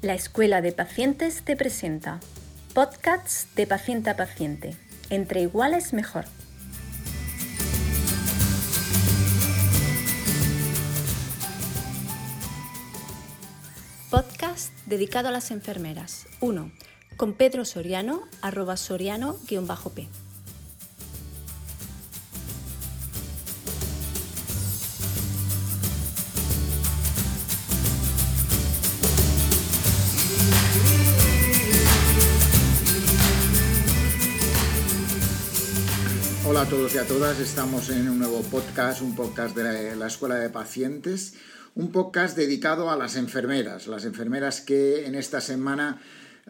La Escuela de Pacientes te presenta podcasts de paciente a paciente. Entre iguales mejor. Podcast dedicado a las enfermeras. 1. Con Pedro Soriano, @soriano_p. Hola a todos y a todas, estamos en un nuevo podcast, un podcast de la Escuela de Pacientes, un podcast dedicado a las enfermeras que en esta semana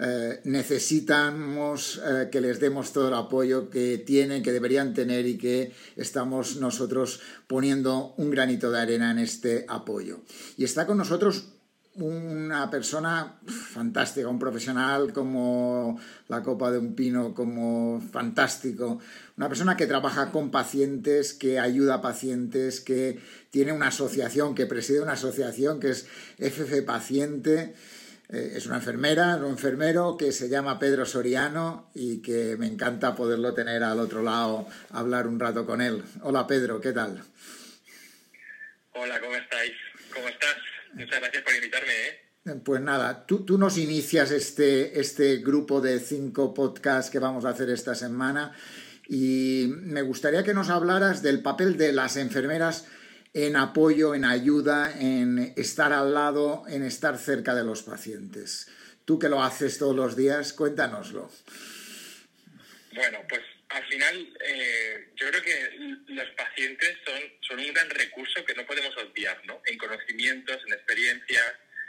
necesitamos que les demos todo el apoyo que tienen, que deberían tener y que estamos nosotros poniendo un granito de arena en este apoyo. Y está con nosotros una persona fantástica, un profesional como la copa de un pino, como fantástico, una persona que trabaja con pacientes, que ayuda a pacientes, que tiene una asociación, que preside una asociación que es FF Paciente. Es una enfermera, un enfermero que se llama Pedro Soriano y que me encanta poderlo tener al otro lado, hablar un rato con él. Hola Pedro, ¿qué tal? Hola, ¿cómo estáis? ¿Cómo estás? Muchas gracias por invitarme, Pues nada, tú nos inicias este grupo de 5 podcasts que vamos a hacer esta semana y me gustaría que nos hablaras del papel de las enfermeras en apoyo, en ayuda, en estar al lado, en estar cerca de los pacientes. Tú que lo haces todos los días, cuéntanoslo. Bueno, pues al final yo creo que los pacientes son un gran recurso que no podemos obviar, ¿no? En conocimientos, en experiencias,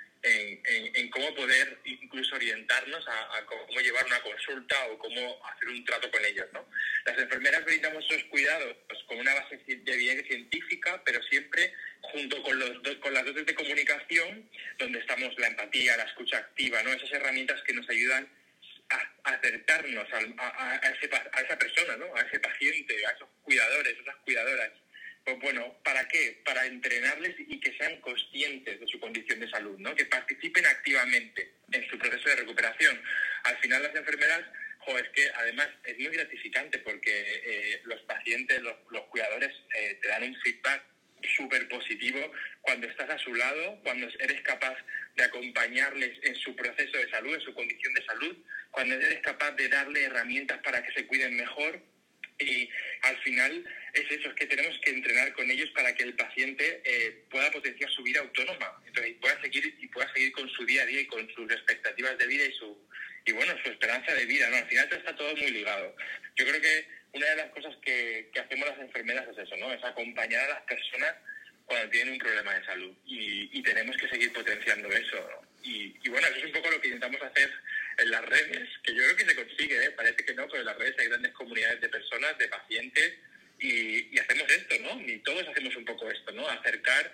en cómo poder incluso orientarnos a cómo llevar una consulta o cómo hacer un trato con ellos, ¿no? Las enfermeras brindamos esos cuidados pues, con una base de evidencia científica, pero siempre junto con las dotes de comunicación, donde estamos la empatía, la escucha activa, ¿no? Esas herramientas que nos ayudan a acercarnos a esa persona, ¿no? A ese paciente, a esos cuidadores, esas cuidadoras. Pues bueno, ¿para qué? Para entrenarles y que sean conscientes de su condición de salud, ¿no? Que participen activamente en su proceso de recuperación. Al final las enfermeras, es que además es muy gratificante porque los pacientes, los cuidadores te dan un feedback súper positivo cuando estás a su lado, cuando eres capaz de acompañarles en su proceso de salud, en su condición de salud, cuando eres capaz de darle herramientas para que se cuiden mejor. Y al final es eso, es que tenemos que entrenar con ellos para que el paciente pueda potenciar su vida autónoma, entonces pueda seguir con su día a día y con sus expectativas de vida y su esperanza de vida, ¿no? Al final está todo muy ligado. Yo creo que una de las cosas que hacemos las enfermeras es eso, ¿no? Es acompañar a las personas cuando tienen un problema de salud y tenemos que seguir potenciando eso, ¿no? Y bueno, eso es un poco lo que intentamos hacer en las redes, que yo creo que se consigue, parece que no, pero en las redes hay grandes comunidades de personas, de pacientes, y hacemos esto, ¿no? Y todos hacemos un poco esto, ¿no? Acercar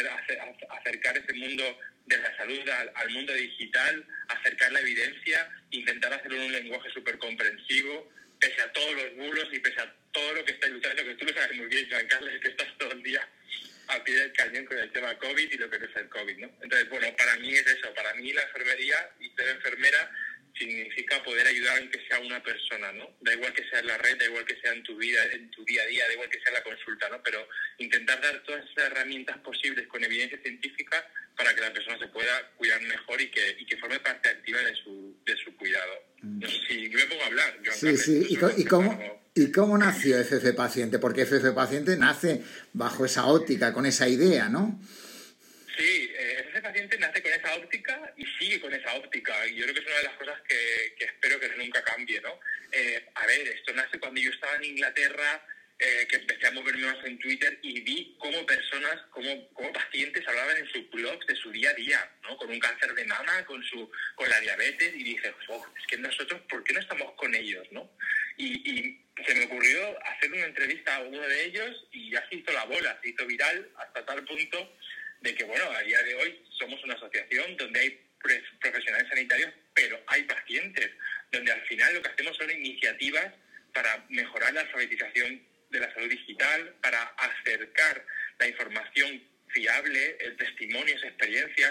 ese mundo de la salud al mundo digital, acercar la evidencia, intentar hacerlo en un lenguaje súper comprensivo, pese a todos los bulos y pese a todo lo que está luchando, que tú lo sabes muy bien, Joan Carles, que estás todo el día a pie del cañón con el tema COVID y lo que no es el COVID, ¿no? Entonces, bueno, para mí es eso, para mí la enfermería y ser enfermera significa poder ayudar en que sea una persona, ¿no? Da igual que sea en la red, da igual que sea en tu vida, en tu día a día, da igual que sea en la consulta, ¿no? Pero intentar dar todas esas herramientas posibles con evidencia científica para que la persona se pueda cuidar mejor y que forme parte activa de su cuidado. No sé si yo me pongo a hablar. Sí. ¿Y cómo nació FF Paciente? Porque FF Paciente nace bajo esa óptica, con esa idea, ¿no? Sí, ese paciente nace con esa óptica y sigue con esa óptica. Y yo creo que es una de las cosas que espero que nunca cambie, ¿no? Esto nace cuando yo estaba en Inglaterra, que empecé a moverme más en Twitter y vi cómo personas, como pacientes hablaban en sus blogs de su día a día, ¿no? Con un cáncer de mama, con la diabetes, y dije, es que nosotros, ¿por qué no estamos con ellos, no? Y se me ocurrió hacer una entrevista a uno de ellos y ya se hizo la bola, se hizo viral hasta tal punto de que, bueno, a día de hoy somos una asociación donde hay profesionales sanitarios, pero hay pacientes, donde al final lo que hacemos son iniciativas para mejorar la alfabetización de la salud digital, para acercar la información fiable, testimonios, experiencias,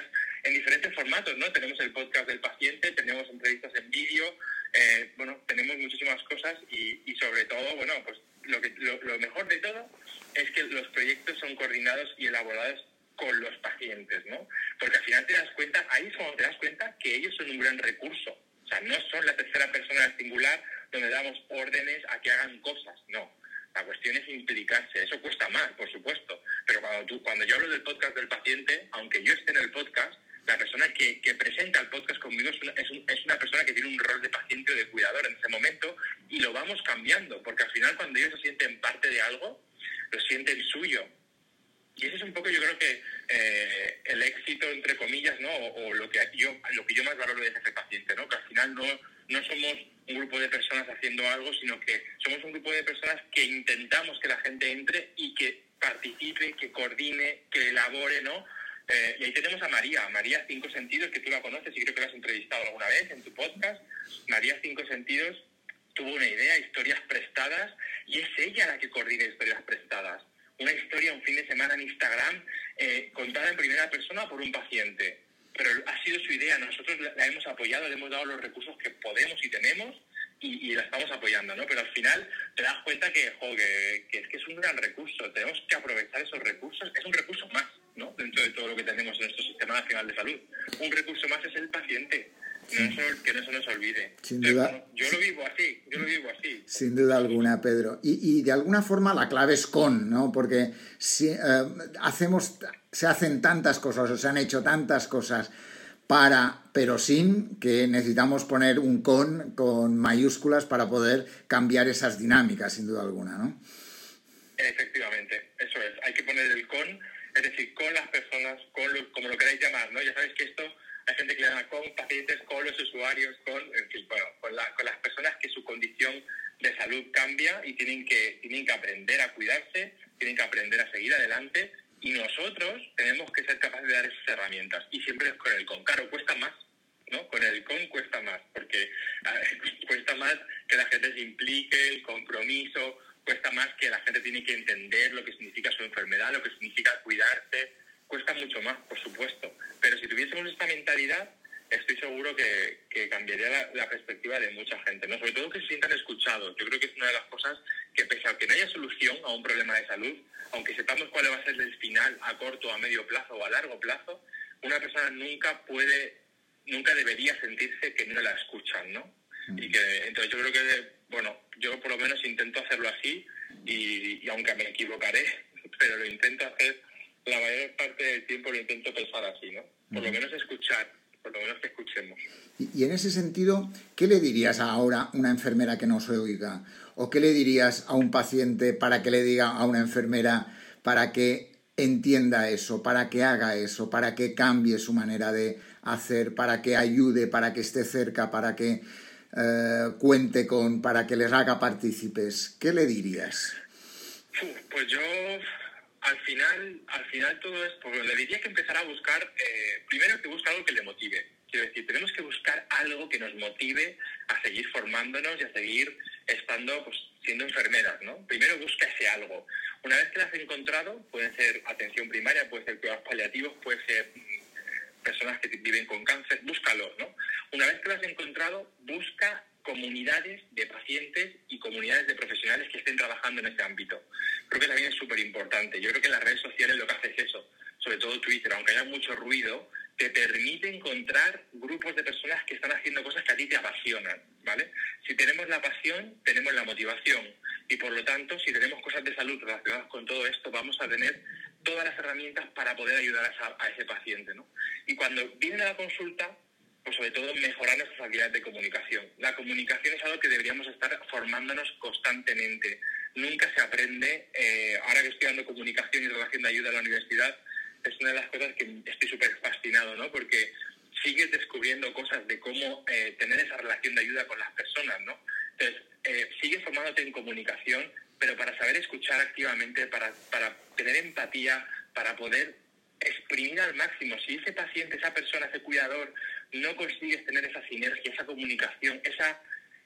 en diferentes formatos, ¿no? Tenemos el podcast del paciente, tenemos entrevistas en vídeo, tenemos muchísimas cosas y sobre todo, bueno, pues lo mejor de todo es que los proyectos son coordinados y elaborados con los pacientes, ¿no? Porque al final ahí es cuando te das cuenta que ellos son un gran recurso. O sea, no son la tercera persona del singular donde damos órdenes a que hagan cosas, no. La cuestión es implicarse. Eso cuesta más, por supuesto. Pero cuando yo hablo del podcast del paciente, aunque yo esté en el podcast, la persona que presenta el podcast conmigo es una persona que tiene un rol de paciente o de cuidador en ese momento y lo vamos cambiando, porque al final cuando ellos se sienten parte de algo, lo sienten suyo. Y ese es un poco, yo creo que el éxito, entre comillas, ¿no? O lo que yo más valoro de ese paciente, ¿no? Que al final no somos un grupo de personas haciendo algo, sino que somos un grupo de personas que intentamos que la gente entre y que participe, que coordine, que elabore, ¿no? Y ahí tenemos a María 5 Sentidos, que tú la conoces y creo que la has entrevistado alguna vez en tu podcast. María 5 Sentidos tuvo una idea, historias prestadas, y es ella la que coordina historias prestadas. Una historia un fin de semana en Instagram contada en primera persona por un paciente. Pero ha sido su idea, nosotros la hemos apoyado, le hemos dado los recursos que podemos y tenemos y la estamos apoyando, ¿no? Pero al final te das cuenta que es un gran recurso, tenemos que aprovechar esos recursos, es un recurso más, ¿no? Dentro de todo lo que tenemos en nuestro Sistema Nacional de Salud. Un recurso más es el paciente. Que no se nos olvide. Sin duda. Bueno, yo lo vivo así. Sin duda alguna, Pedro. Y de alguna forma la clave es con, ¿no? Porque se hacen tantas cosas, o se han hecho tantas cosas pero sin que necesitamos poner un con mayúsculas para poder cambiar esas dinámicas, sin duda alguna, ¿no? Efectivamente, eso es. Hay que poner el con, es decir, con las personas, como lo queráis llamar, ¿no? Ya sabéis que esto hay gente que le llama con pacientes, con los usuarios, con las personas que su condición de salud cambia y tienen que aprender a cuidarse, tienen que aprender a seguir adelante y nosotros tenemos que ser capaces de dar esas herramientas y siempre es con el con. Claro, cuesta más, ¿no? Con el con cuesta más porque cuesta más que la gente se implique, el compromiso, cuesta más que la gente tiene que entender lo que significa su enfermedad, lo que significa cuidarse. Cuesta mucho más, por supuesto, pero si tuviésemos esta mentalidad, estoy seguro que cambiaría la perspectiva de mucha gente, ¿no? Sobre todo que se sientan escuchados. Yo creo que es una de las cosas que, pese a que no haya solución a un problema de salud, aunque sepamos cuál va a ser el final a corto, a medio plazo o a largo plazo, una persona nunca debería sentirse que no la escuchan, ¿no? Entonces yo creo que, yo por lo menos intento hacerlo así y aunque me equivocaré, pero lo intento hacer. La mayor parte del tiempo lo intento pensar así, ¿no? Por lo menos escuchar, por lo menos que escuchemos. Y en ese sentido, ¿qué le dirías ahora a una enfermera que no se oiga? ¿O qué le dirías a un paciente para que le diga a una enfermera para que entienda eso, para que haga eso, para que cambie su manera de hacer, para que ayude, para que esté cerca, para que cuente para que les haga partícipes? ¿Qué le dirías? Pues yo... Al final todo esto, le diría que empezara a buscar, primero que busque algo que le motive. Quiero decir, tenemos que buscar algo que nos motive a seguir formándonos y a seguir estando, siendo enfermeras, ¿no? Primero busca ese algo. Una vez que lo has encontrado, pueden ser atención primaria, puede ser cuidados paliativos, puede ser personas que viven con cáncer, búscalo, ¿no? Una vez que lo has encontrado, busca comunidades de pacientes y comunidades de profesionales que estén trabajando en este ámbito. Creo que también es súper importante. Yo creo que las redes sociales lo que hace es eso, sobre todo Twitter, aunque haya mucho ruido, te permite encontrar grupos de personas que están haciendo cosas que a ti te apasionan, ¿vale? Si tenemos la pasión, tenemos la motivación y por lo tanto, si tenemos cosas de salud relacionadas con todo esto, vamos a tener todas las herramientas para poder ayudar a ese paciente, ¿no? Y cuando vienen a la consulta, pues sobre todo mejorar nuestras habilidades de comunicación. La comunicación es algo que deberíamos estar formándonos constantemente. Nunca se aprende. Ahora que estoy dando comunicación y relación de ayuda en la universidad, es una de las cosas que estoy súper fascinado, ¿no? Porque sigues descubriendo cosas de cómo tener esa relación de ayuda con las personas, ¿no? Entonces, sigues formándote en comunicación, pero para saber escuchar activamente, para tener empatía, para poder exprimir al máximo. Si ese paciente, esa persona, ese cuidador, no consigues tener esa sinergia, esa comunicación, esa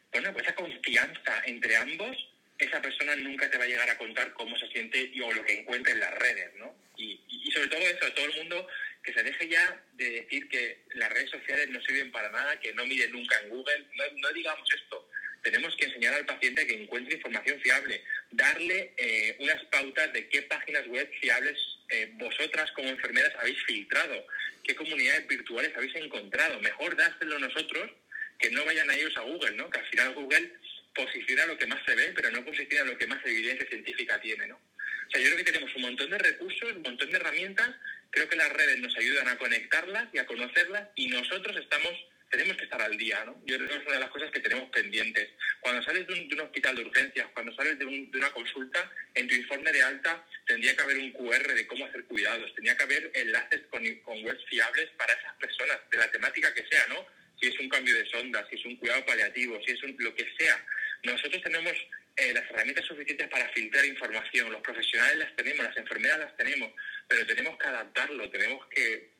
confianza entre ambos, esa persona nunca te va a llegar a contar cómo se siente o lo que encuentra en las redes, ¿no? Y sobre todo eso, todo el mundo que se deje ya de decir que las redes sociales no sirven para nada, que no mire nunca en Google. No digamos esto. Tenemos que enseñar al paciente que encuentre información fiable, darle unas pautas de qué páginas web fiables vosotras como enfermeras habéis filtrado, qué comunidades virtuales habéis encontrado. Mejor dárselo nosotros, que no vayan a ellos a Google, ¿no? Que al final Google posiciona lo que más se ve, pero no posiciona lo que más evidencia científica tiene, ¿no? O sea, yo creo que tenemos un montón de recursos, un montón de herramientas. Creo que las redes nos ayudan a conectarlas y a conocerlas, y nosotros tenemos que estar al día, ¿no? Yo creo que es una de las cosas que tenemos pendientes. Cuando sales de un hospital de urgencias, cuando sales de una consulta, en tu informe de alta tendría que haber un QR de cómo hacer cuidados, tendría que haber enlaces con webs fiables para esas personas, de la temática que sea, ¿no? Si es un cambio de sonda, si es un cuidado paliativo, si es lo que sea. Nosotros tenemos las herramientas suficientes para filtrar información, los profesionales las tenemos, las enfermeras las tenemos, pero tenemos que adaptarlo, tenemos que,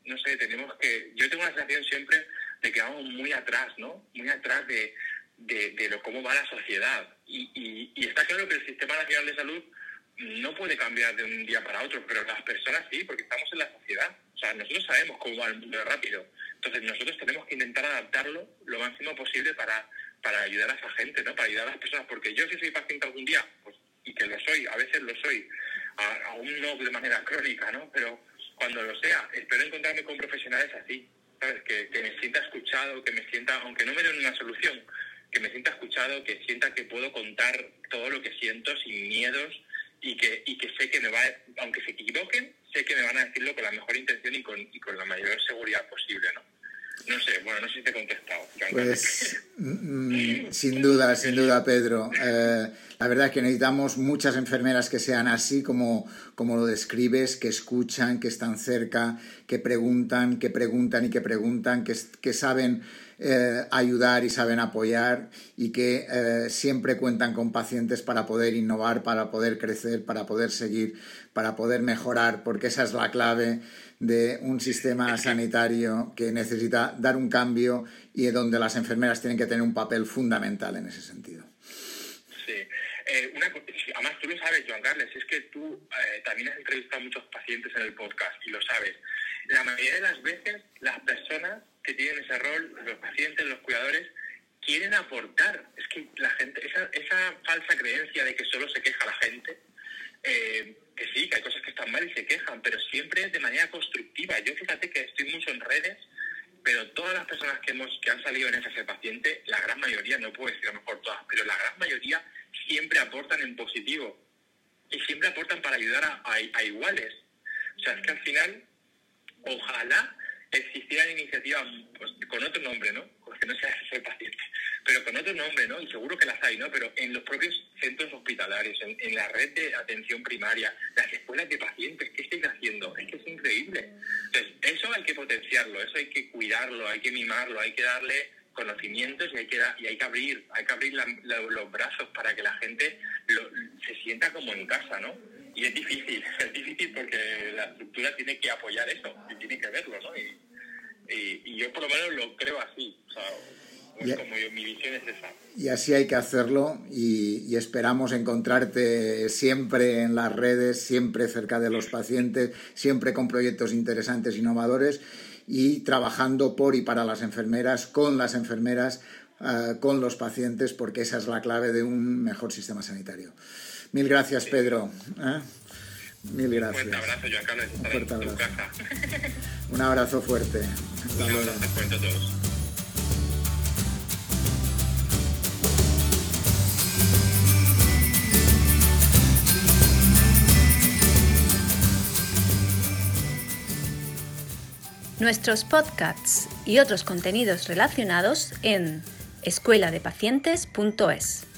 yo tengo la sensación siempre de que vamos muy atrás, ¿no? Muy atrás de cómo va la sociedad. Y está claro que el Sistema Nacional de Salud no puede cambiar de un día para otro, pero las personas sí, porque estamos en la sociedad. O sea, nosotros sabemos cómo va el mundo rápido. Entonces nosotros tenemos que intentar adaptarlo lo máximo posible para ayudar a esa gente, ¿no? Para ayudar a las personas, porque yo si soy paciente algún día, pues, y que lo soy, a veces lo soy, aún no de manera crónica, ¿no? Pero cuando lo sea, espero encontrarme con profesionales así, ¿sabes? Que me sienta escuchado, que me sienta, aunque no me den una solución, que me sienta escuchado, que sienta que puedo contar todo lo que siento sin miedos y que sé que aunque se equivoquen, sé que me van a decirlo con la mejor intención y con la mayor seguridad posible, ¿no? No sé, no sé si te he contestado. Pues sin duda, Pedro. La verdad es que necesitamos muchas enfermeras que sean así como lo describes, que escuchan, que están cerca, que preguntan, que saben ayudar y saben apoyar, y que siempre cuentan con pacientes para poder innovar, para poder crecer, para poder seguir, para poder mejorar, porque esa es la clave de un sistema sanitario que necesita dar un cambio y donde las enfermeras tienen que tener un papel fundamental en ese sentido. Sí. Además, tú lo sabes, Joan Carles, es que tú también has entrevistado a muchos pacientes en el podcast y lo sabes. La mayoría de las veces, las personas que tienen ese rol, los pacientes, los cuidadores, quieren aportar. Es que la gente, esa falsa creencia de que solo se queja la gente, que sí, que hay cosas que están mal y se quejan, pero siempre de manera constructiva. Yo fíjate que estoy mucho en redes, pero todas las personas que han salido en ese paciente, la gran mayoría, no puedo decir a lo mejor todas, pero la gran mayoría siempre aportan en positivo y siempre aportan para ayudar a iguales. O sea, es que al final, ojalá existieran iniciativas pues, con otro nombre, ¿no? Que no sea ese paciente, pero con otro nombre, ¿no? Y seguro que las hay, ¿no? Pero en los propios centros hospitalarios, en la red de atención primaria, las escuelas de pacientes, ¿qué estáis haciendo? Es que es increíble. Entonces, eso hay que potenciarlo, eso hay que cuidarlo, hay que mimarlo, hay que darle conocimientos y hay que abrir los brazos para que la gente se sienta como en casa, ¿no? Y es difícil porque la estructura tiene que apoyar eso y tiene que verlo, ¿no? Y yo por lo menos lo creo así, o sea, mi visión es esa. Y así hay que hacerlo y esperamos encontrarte siempre en las redes, siempre cerca de los pacientes, siempre con proyectos interesantes, innovadores y trabajando por y para las enfermeras, con las enfermeras, con los pacientes, porque esa es la clave de un mejor sistema sanitario. Mil gracias, Pedro. Mil gracias. Un fuerte abrazo, Joan Carles. Un fuerte abrazo. Casa. Un abrazo fuerte. Hasta luego. Un abrazo fuerte a todos. Nuestros podcasts y otros contenidos relacionados en escueladepacientes.es.